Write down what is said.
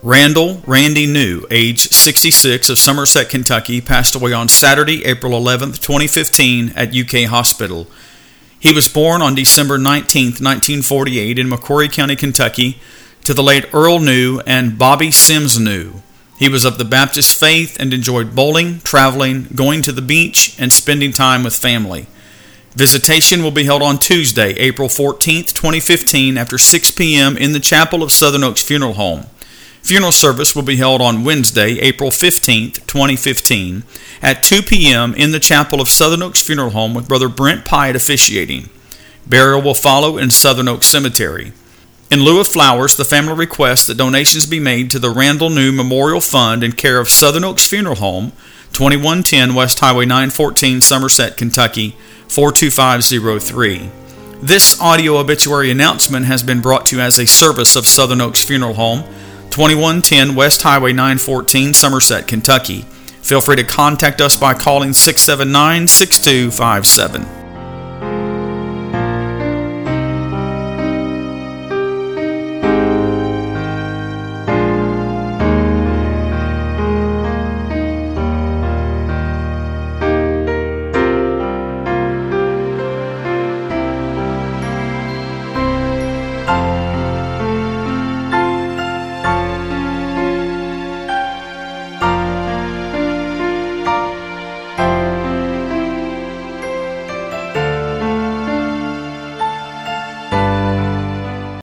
Randall Randy New, age 66, of Somerset, Kentucky, passed away on Saturday, April 11, 2015, at UK Hospital. He was born on December 19, 1948, in McCrory County, Kentucky, to the late Earl New and Bobby Sims New. He was of the Baptist faith and enjoyed bowling, traveling, going to the beach, and spending time with family. Visitation will be held on Tuesday, April 14, 2015, after 6 p.m. in the chapel of Southern Oaks Funeral Home. Funeral service will be held on Wednesday, April 15, 2015, at 2 p.m. in the chapel of Southern Oaks Funeral Home with Brother Brent Pyatt officiating. Burial will follow in Southern Oaks Cemetery. In lieu of flowers, the family requests that donations be made to the Randall New Memorial Fund in care of Southern Oaks Funeral Home, 2110 West Highway 914, Somerset, Kentucky, 42503. This audio obituary announcement has been brought to you as a service of Southern Oaks Funeral Home, 2110 West Highway 914, Somerset, Kentucky. Feel free to contact us by calling 679-6257.